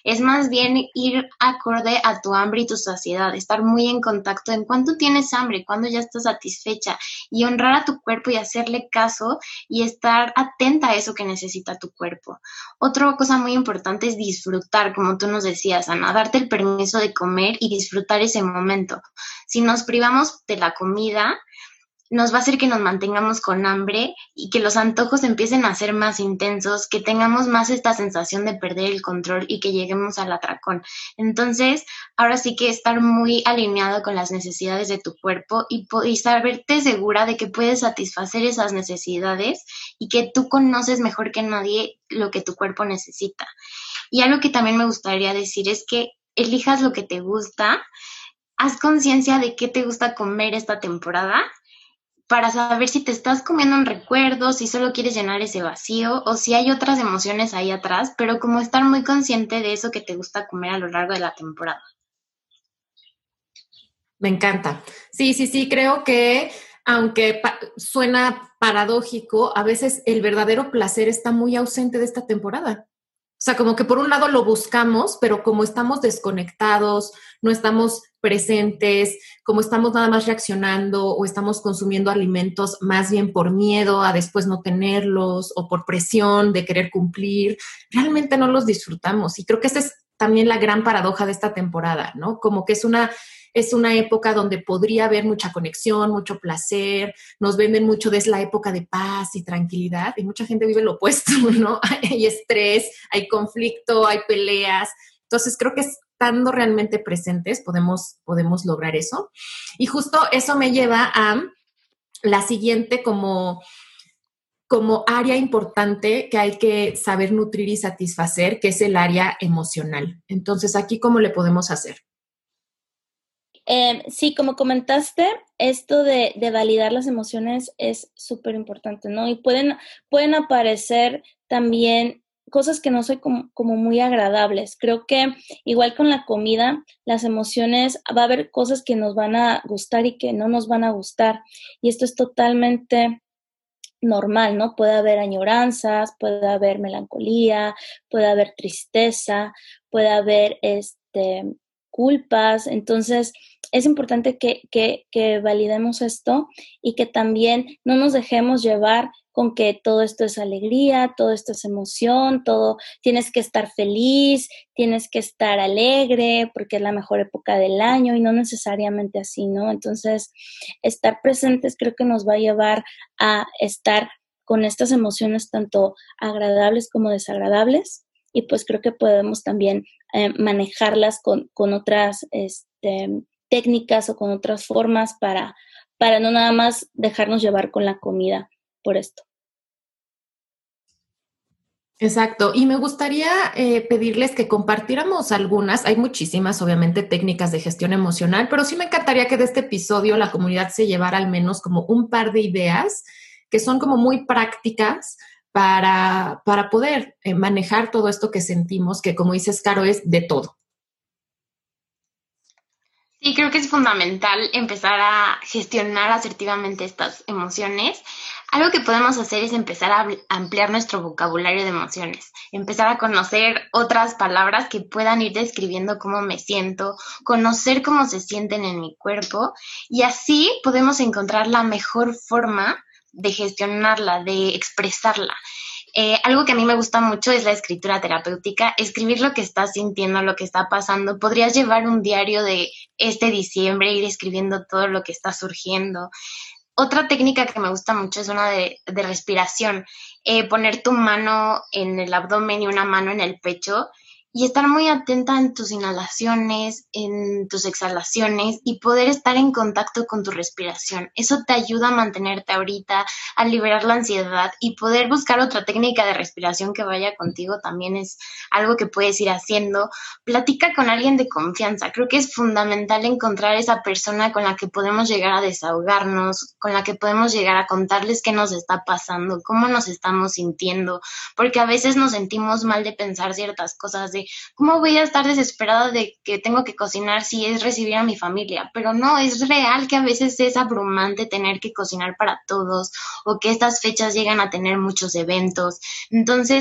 Speaker 2: es más bien ir acorde a tu hambre y tu saciedad, estar muy en contacto en cuándo tienes hambre, cuándo ya estás satisfecha y honrar a tu cuerpo y hacerle caso y estar atenta a eso que necesita tu cuerpo. Otra cosa muy importante es disfrutar, como tú nos decías, Ana, darte el permiso de comer y disfrutar ese momento. Si nos privamos de la comida, nos va a hacer que nos mantengamos con hambre y que los antojos empiecen a ser más intensos, que tengamos más esta sensación de perder el control y que lleguemos al atracón. Entonces, ahora sí que estar muy alineado con las necesidades de tu cuerpo y, y saberte segura de que puedes satisfacer esas necesidades y que tú conoces mejor que nadie lo que tu cuerpo necesita. Y algo que también me gustaría decir es que elijas lo que te gusta, haz conciencia de qué te gusta comer esta temporada, para saber si te estás comiendo un recuerdo, si solo quieres llenar ese vacío o si hay otras emociones ahí atrás, pero como estar muy consciente de eso que te gusta comer a lo largo de la temporada.
Speaker 1: Me encanta. Sí, sí, sí, creo que aunque pa- suena paradójico, a veces el verdadero placer está muy ausente de esta temporada. O sea, como que por un lado lo buscamos, pero como estamos desconectados, no estamos presentes, como estamos nada más reaccionando o estamos consumiendo alimentos más bien por miedo a después no tenerlos o por presión de querer cumplir, realmente no los disfrutamos. Y creo que esa es también la gran paradoja de esta temporada, ¿no? Como que es una, es una época donde podría haber mucha conexión, mucho placer, nos venden mucho de es la época de paz y tranquilidad y mucha gente vive lo opuesto, ¿no? Hay estrés, hay conflicto, hay peleas. Entonces creo que estando realmente presentes podemos, podemos lograr eso. Y justo eso me lleva a la siguiente como, como área importante que hay que saber nutrir y satisfacer, que es el área emocional. Entonces, ¿aquí cómo le podemos hacer?
Speaker 3: Eh, sí, como comentaste, esto de, de validar las emociones es súper importante, ¿no? Y pueden, pueden aparecer también cosas que no son como, como muy agradables. Creo que igual con la comida, las emociones, va a haber cosas que nos van a gustar y que no nos van a gustar. Y esto es totalmente normal, ¿no? Puede haber añoranzas, puede haber melancolía, puede haber tristeza, puede haber este, culpas. Entonces, es importante que, que, que validemos esto y que también no nos dejemos llevar con que todo esto es alegría, todo esto es emoción, todo, tienes que estar feliz, tienes que estar alegre porque es la mejor época del año y no necesariamente así, ¿no? Entonces, estar presentes creo que nos va a llevar a estar con estas emociones tanto agradables como desagradables y pues creo que podemos también eh, manejarlas con, con otras este, técnicas o con otras formas para, para no nada más dejarnos llevar con la comida por esto.
Speaker 1: Exacto. Y me gustaría eh, pedirles que compartiéramos algunas, hay muchísimas, obviamente, técnicas de gestión emocional, pero sí me encantaría que de este episodio la comunidad se llevara al menos como un par de ideas que son como muy prácticas para, para poder eh, manejar todo esto que sentimos, que como dices, Caro, es de todo.
Speaker 2: Sí, creo que es fundamental empezar a gestionar asertivamente estas emociones. Algo que podemos hacer es empezar a ampliar nuestro vocabulario de emociones, empezar a conocer otras palabras que puedan ir describiendo cómo me siento, conocer cómo se sienten en mi cuerpo y así podemos encontrar la mejor forma de gestionarla, de expresarla. Eh, algo que a mí me gusta mucho es la escritura terapéutica, escribir lo que estás sintiendo, lo que está pasando. Podrías llevar un diario de este diciembre, ir escribiendo todo lo que está surgiendo. Otra técnica que me gusta mucho es una de, de respiración, eh, poner tu mano en el abdomen y una mano en el pecho y estar muy atenta en tus inhalaciones, en tus exhalaciones y poder estar en contacto con tu respiración. Eso te ayuda a mantenerte ahorita, a liberar la ansiedad y poder buscar otra técnica de respiración que vaya contigo también es algo que puedes ir haciendo. Platica con alguien de confianza. Creo que es fundamental encontrar esa persona con la que podemos llegar a desahogarnos, con la que podemos llegar a contarles qué nos está pasando, cómo nos estamos sintiendo, porque a veces nos sentimos mal de pensar ciertas cosas, de cómo voy a estar desesperada de que tengo que cocinar si es recibir a mi familia, pero no, es real que a veces es abrumante tener que cocinar para todos o que estas fechas llegan a tener muchos eventos. Entonces,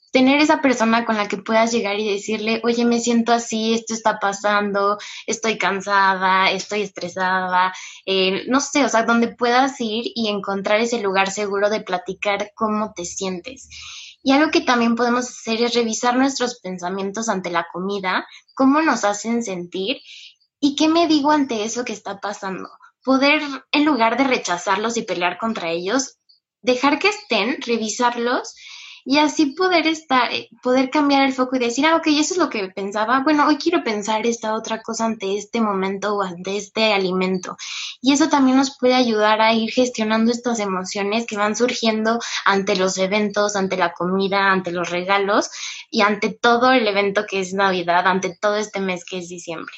Speaker 2: tener esa persona con la que puedas llegar y decirle, oye, me siento así, esto está pasando, estoy cansada, estoy estresada, eh, no sé, o sea, donde puedas ir y encontrar ese lugar seguro de platicar cómo te sientes. Y algo que también podemos hacer es revisar nuestros pensamientos ante la comida, cómo nos hacen sentir y qué me digo ante eso que está pasando. Poder, en lugar de rechazarlos y pelear contra ellos, dejar que estén, revisarlos y así poder estar, eh, poder cambiar el foco y decir, ah, ok, eso es lo que pensaba. Bueno, hoy quiero pensar esta otra cosa ante este momento o ante este alimento. Y eso también nos puede ayudar a ir gestionando estas emociones que van surgiendo ante los eventos, ante la comida, ante los regalos y ante todo el evento que es Navidad, ante todo este mes que es diciembre.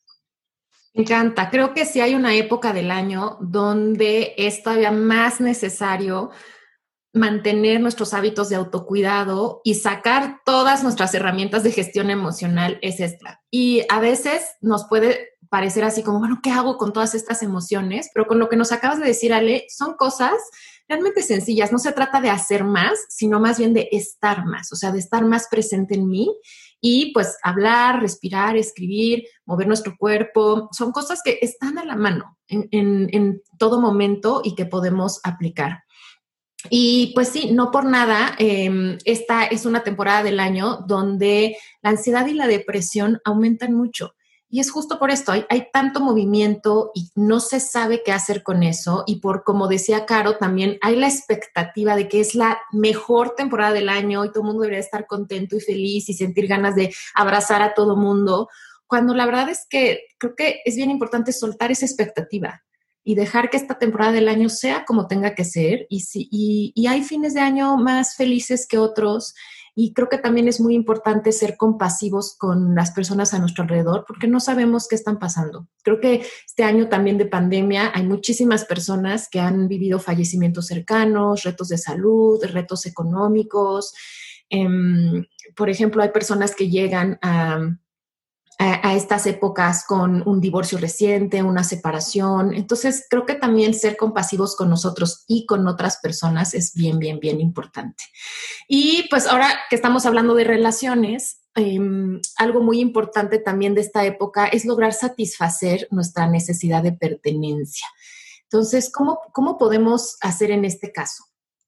Speaker 1: Me encanta. Creo que sí hay una época del año donde es todavía más necesario mantener nuestros hábitos de autocuidado y sacar todas nuestras herramientas de gestión emocional es esta. Y a veces nos puede parecer así como, bueno, ¿qué hago con todas estas emociones? Pero con lo que nos acabas de decir, Ale, son cosas realmente sencillas. No se trata de hacer más, sino más bien de estar más, o sea, de estar más presente en mí y pues hablar, respirar, escribir, mover nuestro cuerpo. Son cosas que están a la mano en, en, en todo momento y que podemos aplicar. Y pues sí, no por nada, eh, esta es una temporada del año donde la ansiedad y la depresión aumentan mucho. Y es justo por esto, hay, hay tanto movimiento y no se sabe qué hacer con eso. Y por, como decía Caro, también hay la expectativa de que es la mejor temporada del año y todo el mundo debería estar contento y feliz y sentir ganas de abrazar a todo mundo, cuando la verdad es que creo que es bien importante soltar esa expectativa y dejar que esta temporada del año sea como tenga que ser. Y, si, y, y hay fines de año más felices que otros. Y creo que también es muy importante ser compasivos con las personas a nuestro alrededor porque no sabemos qué están pasando. Creo que este año también de pandemia hay muchísimas personas que han vivido fallecimientos cercanos, retos de salud, retos económicos. Eh, por ejemplo, hay personas que llegan a... A, a estas épocas con un divorcio reciente, una separación. Entonces, creo que también ser compasivos con nosotros y con otras personas es bien, bien, bien importante. Y pues ahora que estamos hablando de relaciones, eh, algo muy importante también de esta época es lograr satisfacer nuestra necesidad de pertenencia. Entonces, ¿cómo, cómo podemos hacer en este caso?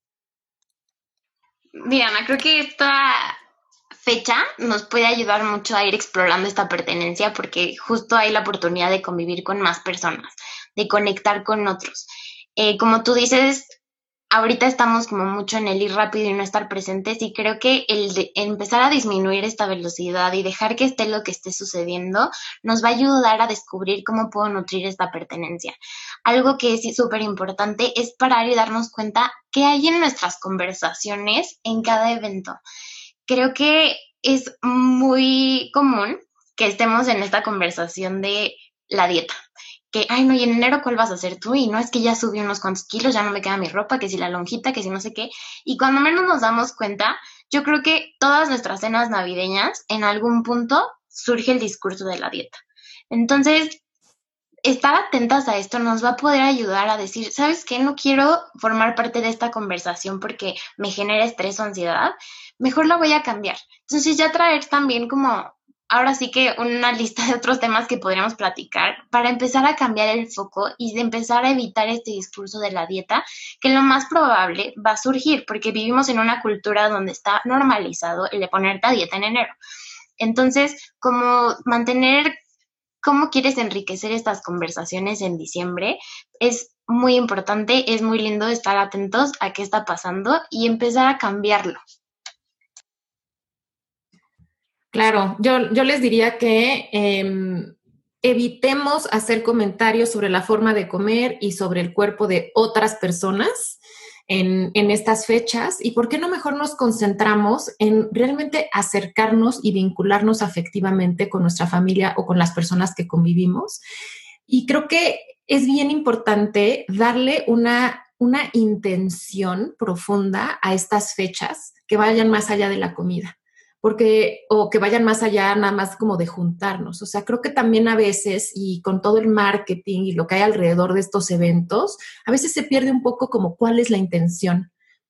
Speaker 2: Mira, Ana, creo que esta fecha nos puede ayudar mucho a ir explorando esta pertenencia porque justo hay la oportunidad de convivir con más personas, de conectar con otros. Eh, como tú dices, ahorita estamos como mucho en el ir rápido y no estar presentes y creo que el de empezar a disminuir esta velocidad y dejar que esté lo que esté sucediendo nos va a ayudar a descubrir cómo puedo nutrir esta pertenencia. Algo que es súper importante es parar y darnos cuenta qué hay en nuestras conversaciones en cada evento. Creo que es muy común que estemos en esta conversación de la dieta. Que, ay, no, y en enero, ¿cuál vas a hacer tú? Y no, es que ya subí unos cuantos kilos, ya no me queda mi ropa, que si la lonjita, que si no sé qué. Y cuando menos nos damos cuenta, yo creo que todas nuestras cenas navideñas, en algún punto, surge el discurso de la dieta. Entonces, estar atentas a esto nos va a poder ayudar a decir, ¿sabes qué? No quiero formar parte de esta conversación porque me genera estrés o ansiedad. Mejor la voy a cambiar. Entonces, ya traer también como ahora sí que una lista de otros temas que podríamos platicar para empezar a cambiar el foco y de empezar a evitar este discurso de la dieta, que lo más probable va a surgir porque vivimos en una cultura donde está normalizado el de ponerte a dieta en enero. Entonces, como mantener cómo quieres enriquecer estas conversaciones en diciembre es muy importante, es muy lindo estar atentos a qué está pasando y empezar a cambiarlo.
Speaker 1: Claro, yo, yo les diría que eh, evitemos hacer comentarios sobre la forma de comer y sobre el cuerpo de otras personas en, en estas fechas. ¿Y por qué no mejor nos concentramos en realmente acercarnos y vincularnos afectivamente con nuestra familia o con las personas que convivimos? Y creo que es bien importante darle una, una intención profunda a estas fechas que vayan más allá de la comida. Porque, o que vayan más allá nada más como de juntarnos. O sea, creo que también a veces, y con todo el marketing y lo que hay alrededor de estos eventos, a veces se pierde un poco como cuál es la intención.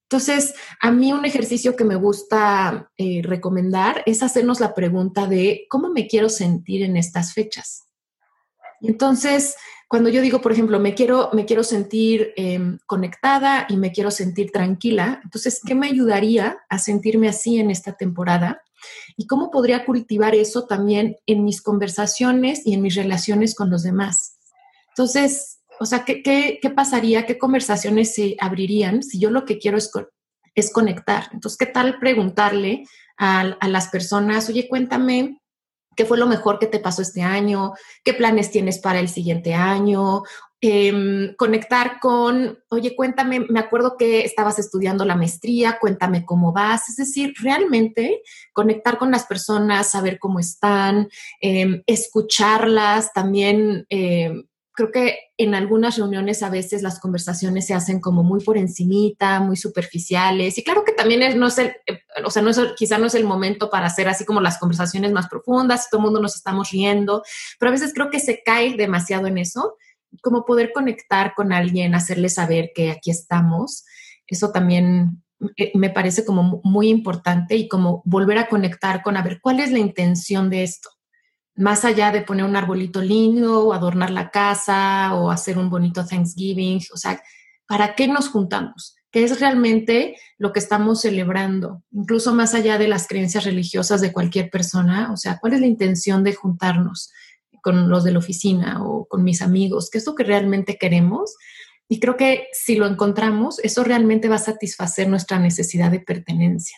Speaker 1: Entonces, a mí un ejercicio que me gusta eh, recomendar es hacernos la pregunta de ¿cómo me quiero sentir en estas fechas? Y entonces, cuando yo digo, por ejemplo, me quiero, me quiero sentir eh, conectada y me quiero sentir tranquila, entonces, ¿qué me ayudaría a sentirme así en esta temporada? ¿Y cómo podría cultivar eso también en mis conversaciones y en mis relaciones con los demás? Entonces, o sea, ¿qué, qué, qué pasaría? ¿Qué conversaciones se abrirían si yo lo que quiero es, es conectar? Entonces, ¿qué tal preguntarle a, a las personas, oye, cuéntame, ¿qué fue lo mejor que te pasó este año? ¿Qué planes tienes para el siguiente año? Eh, conectar con, oye, cuéntame, me acuerdo que estabas estudiando la maestría, cuéntame cómo vas. Es decir, realmente conectar con las personas, saber cómo están, eh, escucharlas también. Eh, creo que en algunas reuniones a veces las conversaciones se hacen como muy por encimita, muy superficiales. Y claro que también es, no es el, o sea, no es, quizá no es el momento para hacer así como las conversaciones más profundas, todo el mundo nos estamos riendo, pero a veces creo que se cae demasiado en eso, como poder conectar con alguien, hacerle saber que aquí estamos. Eso también me parece como muy importante y como volver a conectar con a ver cuál es la intención de esto. Más allá de poner un arbolito lindo o adornar la casa o hacer un bonito Thanksgiving, o sea, ¿para qué nos juntamos? ¿Qué es realmente lo que estamos celebrando? Incluso más allá de las creencias religiosas de cualquier persona, o sea, ¿cuál es la intención de juntarnos con los de la oficina o con mis amigos? ¿Qué es lo que realmente queremos? Y creo que si lo encontramos, eso realmente va a satisfacer nuestra necesidad de pertenencia.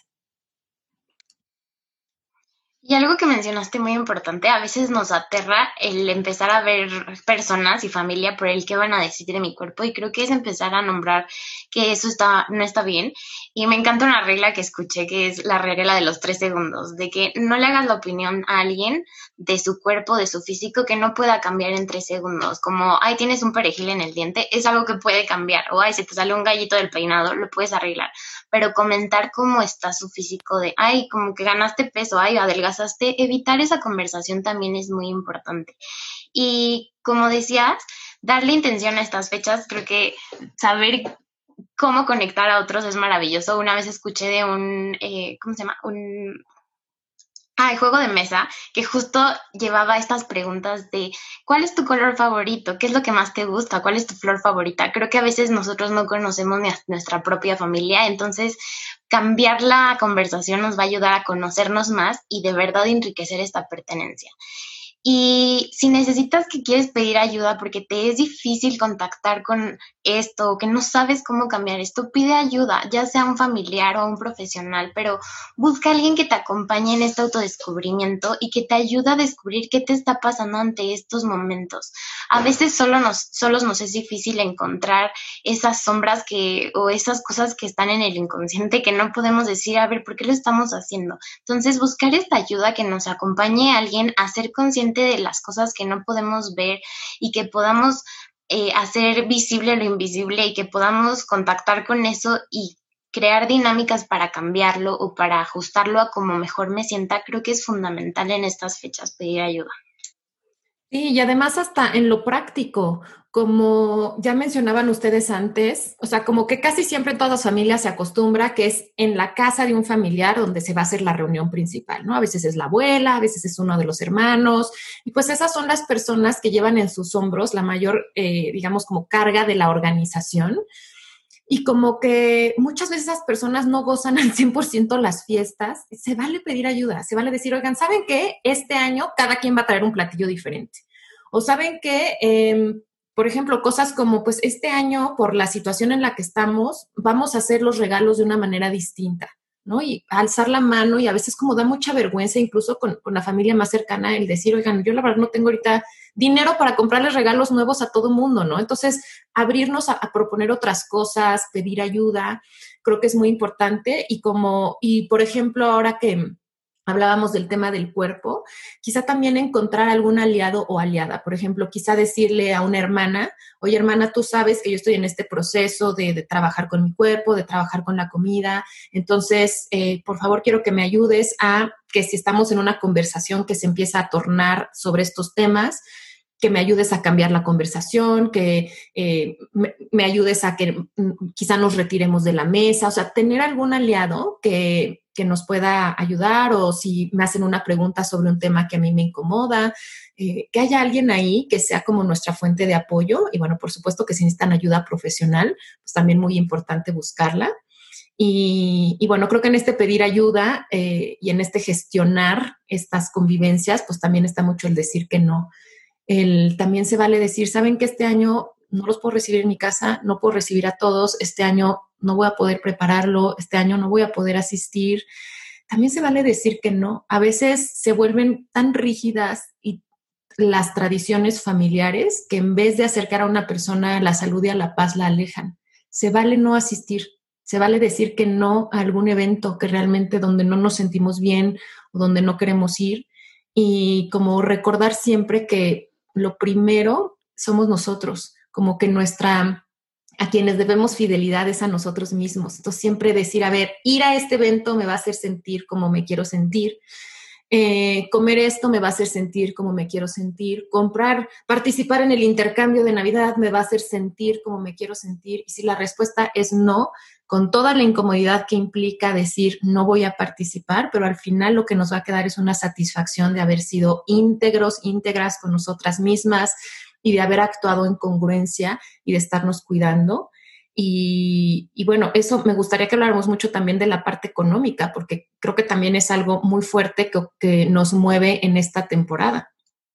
Speaker 2: Y algo que mencionaste muy importante, a veces nos aterra el empezar a ver personas y familia por el que van a decir de mi cuerpo, y creo que es empezar a nombrar que eso está, no está bien. Y me encanta una regla que escuché, que es la regla de los tres segundos, de que no le hagas la opinión a alguien de su cuerpo, de su físico, que no pueda cambiar en tres segundos. Como, ay, tienes un perejil en el diente, es algo que puede cambiar. O, ay, se te sale un gallito del peinado, lo puedes arreglar. Pero comentar cómo está su físico, de, ay, como que ganaste peso, ay, adelgazaste, evitar esa conversación también es muy importante. Y como decías, darle intención a estas fechas, creo que saber cómo conectar a otros es maravilloso. Una vez escuché de un, eh, ¿cómo se llama? Un... Ah, el juego de mesa, que justo llevaba estas preguntas de ¿cuál es tu color favorito? ¿Qué es lo que más te gusta? ¿Cuál es tu flor favorita? Creo que a veces nosotros no conocemos ni a nuestra propia familia, entonces cambiar la conversación nos va a ayudar a conocernos más y de verdad enriquecer esta pertenencia. Y si necesitas que quieres pedir ayuda porque te es difícil contactar con esto, que no sabes cómo cambiar esto, pide ayuda, ya sea un familiar o un profesional, pero busca a alguien que te acompañe en este autodescubrimiento y que te ayude a descubrir qué te está pasando ante estos momentos. A veces solo nos, solos nos es difícil encontrar esas sombras que, o esas cosas que están en el inconsciente que no podemos decir, a ver, ¿por qué lo estamos haciendo? Entonces, buscar esta ayuda, que nos acompañe a alguien a ser consciente de las cosas que no podemos ver y que podamos eh, hacer visible lo invisible y que podamos contactar con eso y crear dinámicas para cambiarlo o para ajustarlo a como mejor me sienta, creo que es fundamental en estas fechas pedir ayuda.
Speaker 1: Sí, y además hasta en lo práctico, como ya mencionaban ustedes antes, o sea, como que casi siempre en todas las familias se acostumbra que es en la casa de un familiar donde se va a hacer la reunión principal, ¿no? A veces es la abuela, a veces es uno de los hermanos, y pues esas son las personas que llevan en sus hombros la mayor, eh, digamos, como carga de la organización. Y como que muchas veces esas personas no gozan al cien por ciento las fiestas, se vale pedir ayuda, se vale decir, oigan, ¿saben qué? Este año cada quien va a traer un platillo diferente. O ¿saben qué? Eh, por ejemplo, cosas como, pues este año, por la situación en la que estamos, vamos a hacer los regalos de una manera distinta, ¿no? Y alzar la mano, y a veces como da mucha vergüenza, incluso con, con la familia más cercana, el decir, oigan, yo la verdad no tengo ahorita dinero para comprarles regalos nuevos a todo mundo, ¿no? Entonces, abrirnos a, a proponer otras cosas, pedir ayuda, creo que es muy importante. Y como, y por ejemplo, ahora que hablábamos del tema del cuerpo, quizá también encontrar algún aliado o aliada. Por ejemplo, quizá decirle a una hermana, oye, hermana, tú sabes que yo estoy en este proceso de, de trabajar con mi cuerpo, de trabajar con la comida. Entonces, eh, por favor, quiero que me ayudes a que si estamos en una conversación que se empieza a tornar sobre estos temas, que me ayudes a cambiar la conversación, que eh, me, me ayudes a que mm, quizá nos retiremos de la mesa, o sea, tener algún aliado que, que nos pueda ayudar, o si me hacen una pregunta sobre un tema que a mí me incomoda, eh, que haya alguien ahí que sea como nuestra fuente de apoyo. Y bueno, por supuesto que si necesitan ayuda profesional, pues también muy importante buscarla. Y, y bueno, creo que en este pedir ayuda eh, y en este gestionar estas convivencias, pues también está mucho el decir que no. El, también se vale decir, saben que este año no los puedo recibir en mi casa, no puedo recibir a todos, este año no voy a poder prepararlo, este año no voy a poder asistir. También se vale decir que no. A veces se vuelven tan rígidas y las tradiciones familiares que en vez de acercar a una persona a la salud y a la paz, la alejan. Se vale no asistir, se vale decir que no a algún evento que realmente donde no nos sentimos bien o donde no queremos ir, y como recordar siempre que lo primero somos nosotros, como que nuestra, a quienes debemos fidelidad es a nosotros mismos. Entonces siempre decir, a ver, ir a este evento me va a hacer sentir como me quiero sentir, eh, comer esto me va a hacer sentir como me quiero sentir, comprar, participar en el intercambio de Navidad me va a hacer sentir como me quiero sentir. Y si la respuesta es no, con toda la incomodidad que implica decir no voy a participar, pero al final lo que nos va a quedar es una satisfacción de haber sido íntegros, íntegras con nosotras mismas y de haber actuado en congruencia y de estarnos cuidando. Y, y bueno, eso me gustaría que habláramos mucho también de la parte económica, porque creo que también es algo muy fuerte que, que nos mueve en esta temporada.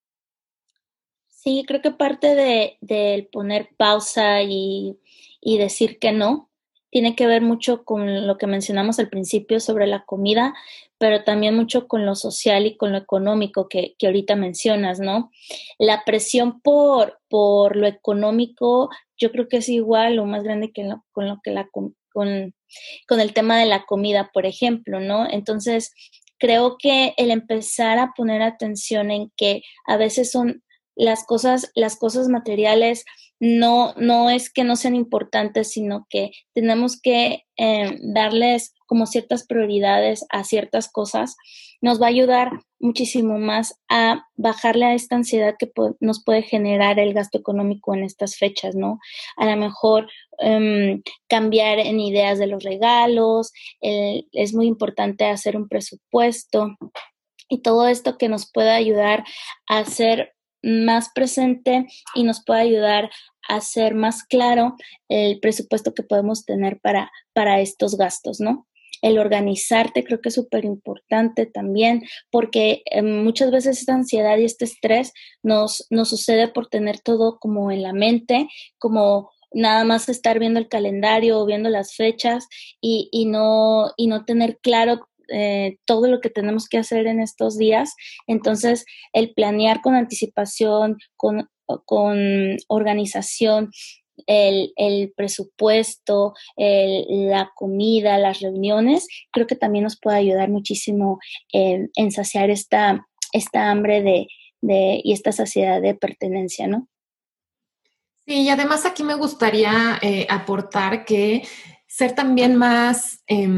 Speaker 3: Sí, creo que parte de, de poner pausa y, y decir que no tiene que ver mucho con lo que mencionamos al principio sobre la comida, pero también mucho con lo social y con lo económico que, que ahorita mencionas, ¿no? La presión por, por lo económico yo creo que es igual o más grande que lo, con lo que la con, con el tema de la comida, por ejemplo, ¿no? Entonces, creo que el empezar a poner atención en que a veces son las cosas, las cosas materiales no, no es que no sean importantes, sino que tenemos que eh, darles como ciertas prioridades a ciertas cosas, nos va a ayudar muchísimo más a bajarle a esta ansiedad que po- nos puede generar el gasto económico en estas fechas, ¿no? A lo mejor um, cambiar en ideas de los regalos, el, es muy importante hacer un presupuesto y todo esto que nos pueda ayudar a ser más presente y nos puede ayudar a hacer más claro el presupuesto que podemos tener para, para estos gastos, ¿no? El organizarte creo que es súper importante también, porque eh, muchas veces esta ansiedad y este estrés nos, nos sucede por tener todo como en la mente, como nada más estar viendo el calendario o viendo las fechas y, y, no, y no tener claro Eh, todo lo que tenemos que hacer en estos días. Entonces, el planear con anticipación, con, con organización, el, el presupuesto, el, la comida, las reuniones, creo que también nos puede ayudar muchísimo eh, en saciar esta, esta hambre de, de, y esta saciedad de pertenencia, ¿no?
Speaker 1: Sí, y además aquí me gustaría eh, aportar que ser también más Eh,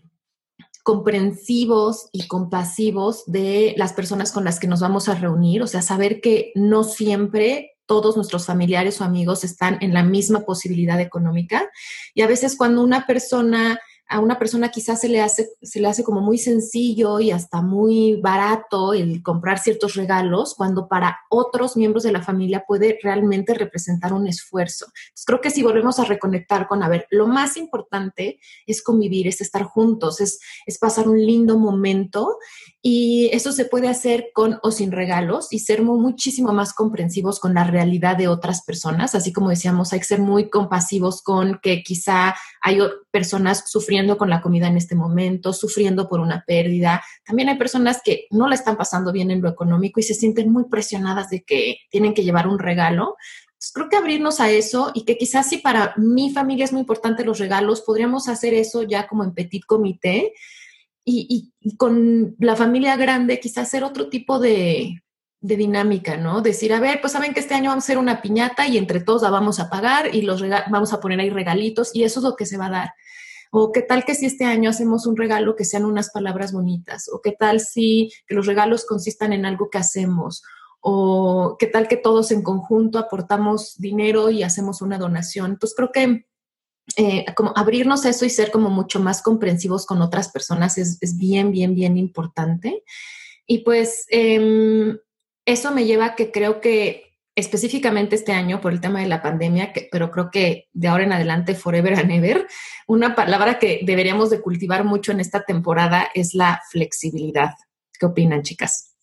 Speaker 1: comprensivos y compasivos de las personas con las que nos vamos a reunir, o sea, saber que no siempre todos nuestros familiares o amigos están en la misma posibilidad económica, y a veces cuando una persona, a una persona quizás se le hace, se le hace como muy sencillo y hasta muy barato el comprar ciertos regalos, cuando para otros miembros de la familia puede realmente representar un esfuerzo. Entonces, creo que si volvemos a reconectar con, a ver, lo más importante es convivir, es estar juntos, es, es pasar un lindo momento, y eso se puede hacer con o sin regalos y ser muy, muchísimo más comprensivos con la realidad de otras personas. Así como decíamos, hay que ser muy compasivos con que quizá hay personas sufriendo con la comida en este momento, sufriendo por una pérdida. También hay personas que no la están pasando bien en lo económico y se sienten muy presionadas de que tienen que llevar un regalo. Entonces, creo que abrirnos a eso, y que quizás si para mi familia es muy importante los regalos, podríamos hacer eso ya como en petit comité, y, y, y con la familia grande quizás hacer otro tipo de, de dinámica, ¿no? Decir, a ver, pues saben que este año vamos a hacer una piñata y entre todos la vamos a pagar y los rega- vamos a poner ahí regalitos y eso es lo que se va a dar. O qué tal que si este año hacemos un regalo que sean unas palabras bonitas, o qué tal si que los regalos consistan en algo que hacemos, o qué tal que todos en conjunto aportamos dinero y hacemos una donación. Entonces creo que eh, como abrirnos a eso y ser como mucho más comprensivos con otras personas es, es bien, bien, bien importante. Y pues eh, eso me lleva a que creo que específicamente este año por el tema de la pandemia, que, pero creo que de ahora en adelante, forever and ever, una palabra que deberíamos de cultivar mucho en esta temporada es la flexibilidad. ¿Qué opinan, chicas?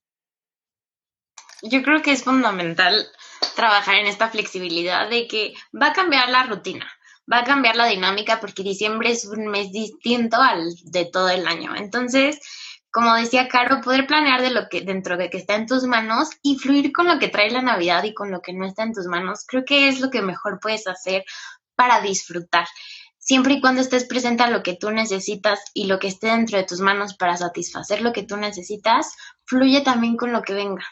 Speaker 2: Yo creo que es fundamental trabajar en esta flexibilidad de que va a cambiar la rutina, va a cambiar la dinámica porque diciembre es un mes distinto al de todo el año. Entonces, como decía Caro, poder planear de lo que dentro de que está en tus manos y fluir con lo que trae la Navidad y con lo que no está en tus manos, creo que es lo que mejor puedes hacer para disfrutar. Siempre y cuando estés presente a lo que tú necesitas y lo que esté dentro de tus manos para satisfacer lo que tú necesitas, fluye también con lo que venga.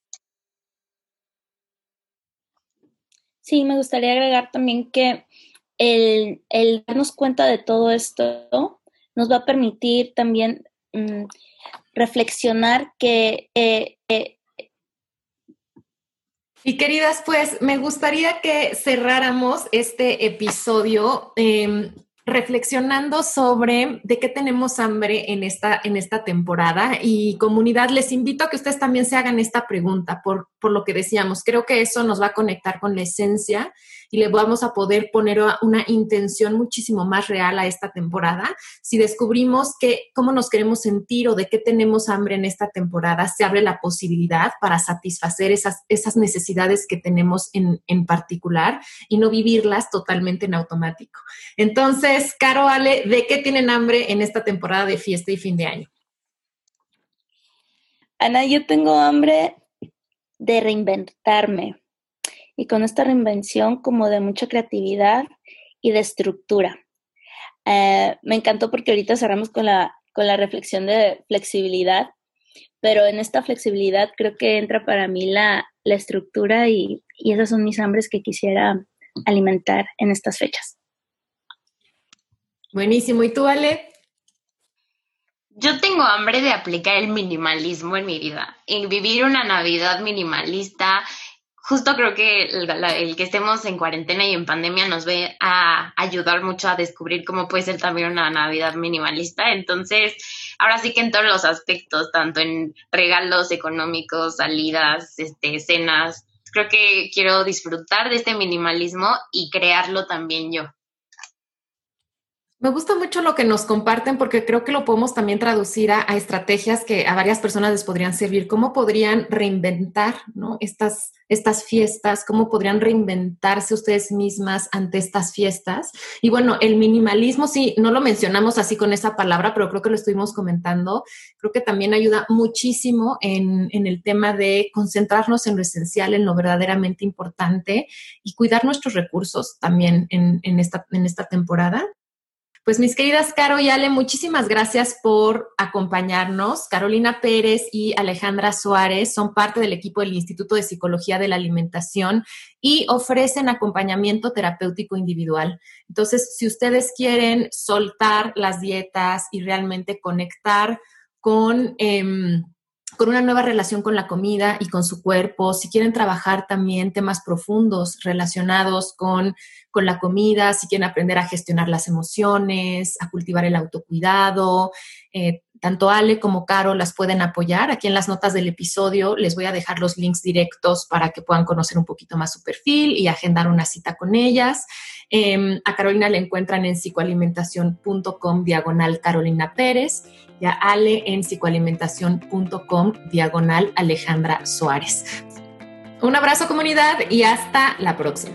Speaker 3: Sí, me gustaría agregar también que el, el darnos cuenta de todo esto nos va a permitir también mmm, reflexionar que... Eh, eh,
Speaker 1: y queridas, pues me gustaría que cerráramos este episodio eh, reflexionando sobre de qué tenemos hambre en esta, en esta temporada. Y comunidad, les invito a que ustedes también se hagan esta pregunta por, por lo que decíamos. Creo que eso nos va a conectar con la esencia y le vamos a poder poner una intención muchísimo más real a esta temporada. Si descubrimos que, cómo nos queremos sentir o de qué tenemos hambre en esta temporada, se abre la posibilidad para satisfacer esas, esas necesidades que tenemos en, en particular y no vivirlas totalmente en automático. Entonces, Caro, Ale, ¿de qué tienen hambre en esta temporada de fiesta y fin de año?
Speaker 3: Ana, yo tengo hambre de reinventarme. Y con esta reinvención como de mucha creatividad y de estructura. Eh, me encantó porque ahorita cerramos con la, con la reflexión de flexibilidad, pero en esta flexibilidad creo que entra para mí la, la estructura y, y esas son mis hambres que quisiera alimentar en estas fechas.
Speaker 1: Buenísimo. ¿Y tú, Ale?
Speaker 2: Yo tengo hambre de aplicar el minimalismo en mi vida, en vivir una Navidad minimalista. Justo creo que el, la, el que estemos en cuarentena y en pandemia nos va a ayudar mucho a descubrir cómo puede ser también una Navidad minimalista. Entonces, ahora sí que en todos los aspectos, tanto en regalos económicos, salidas, este, cenas, creo que quiero disfrutar de este minimalismo y crearlo también yo.
Speaker 1: Me gusta mucho lo que nos comparten porque creo que lo podemos también traducir a, a estrategias que a varias personas les podrían servir. ¿Cómo podrían reinventar, ¿no? estas, estas fiestas? ¿Cómo podrían reinventarse ustedes mismas ante estas fiestas? Y bueno, el minimalismo, sí, no lo mencionamos así con esa palabra, pero creo que lo estuvimos comentando. Creo que también ayuda muchísimo en, en el tema de concentrarnos en lo esencial, en lo verdaderamente importante y cuidar nuestros recursos también en, en, esta, en esta temporada. Pues mis queridas Caro y Ale, muchísimas gracias por acompañarnos. Carolina Pérez y Alejandra Suárez son parte del equipo del Instituto de Psicología de la Alimentación y ofrecen acompañamiento terapéutico individual. Entonces, si ustedes quieren soltar las dietas y realmente conectar con... Eh, con una nueva relación con la comida y con su cuerpo, si quieren trabajar también temas profundos relacionados con, con la comida, si quieren aprender a gestionar las emociones, a cultivar el autocuidado, eh, tanto Ale como Caro las pueden apoyar. Aquí en las notas del episodio les voy a dejar los links directos para que puedan conocer un poquito más su perfil y agendar una cita con ellas. Eh, a Carolina la encuentran en psicoalimentación.com diagonal Carolina Pérez y a Ale en psicoalimentación.com diagonal Alejandra Suárez. Un abrazo, comunidad, y hasta la próxima.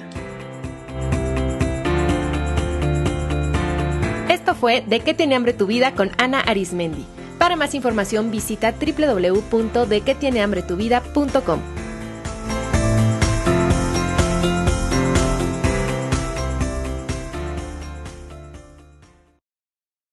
Speaker 1: Esto fue ¿De qué tiene hambre tu vida? Con Ana Arismendi. Para más información visita doble u doble u doble u punto de que tiene hambre tu vida punto com.